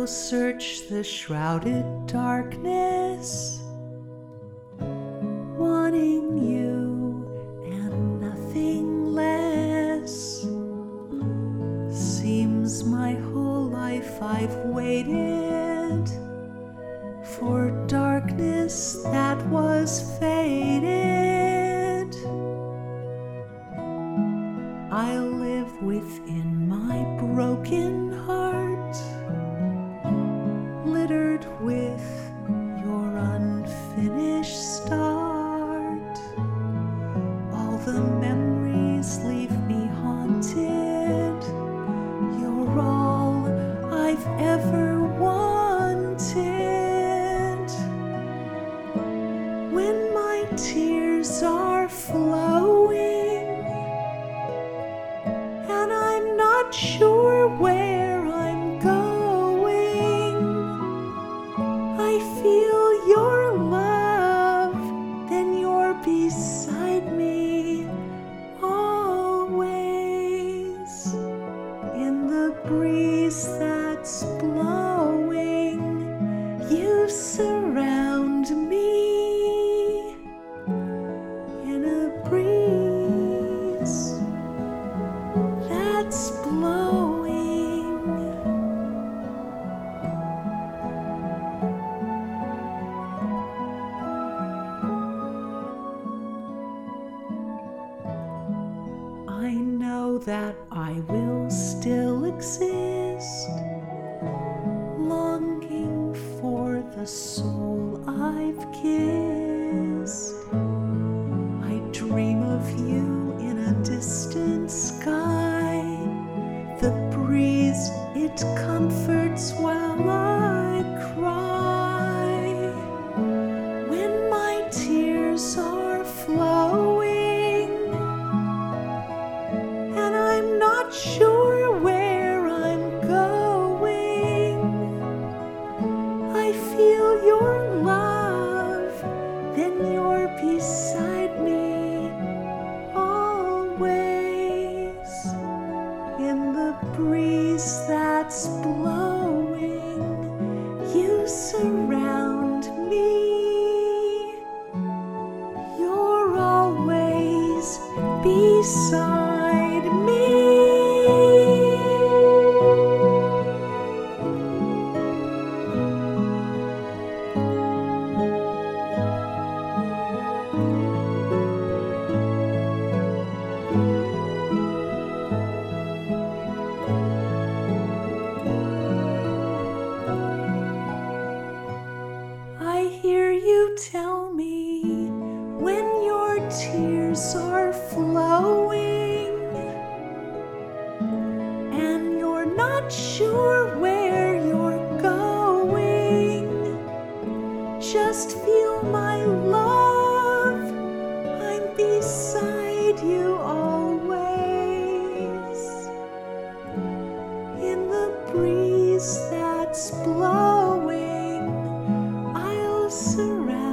I'll search the shrouded darkness, wanting you and nothing less. Seems my whole life I've waited for darkness that was faded. I live within my broken heart, littered with your unfinished start. All the memories leave me haunted. You're all I've ever wanted. When my tears are flowing and I'm not sure where I'm going, I feel your love, then you're beside me always. In the breeze that's blowing, you surround me. In a breeze that's blowing, I know that I will still exist, longing for the soul I've kissed. I dream of you in a distant sky. The breeze, it comforts while I cry. When my tears are flowing and I'm not sure where I'm going, I feel your love, then you're beside me always. In the breeze that's blowing, you surround me. You're always beside me. I hear you tell me when your tears are flowing and you're not sure where you're going, just feel my love, I'm beside you always. In the breeze that's blowing, I'll surround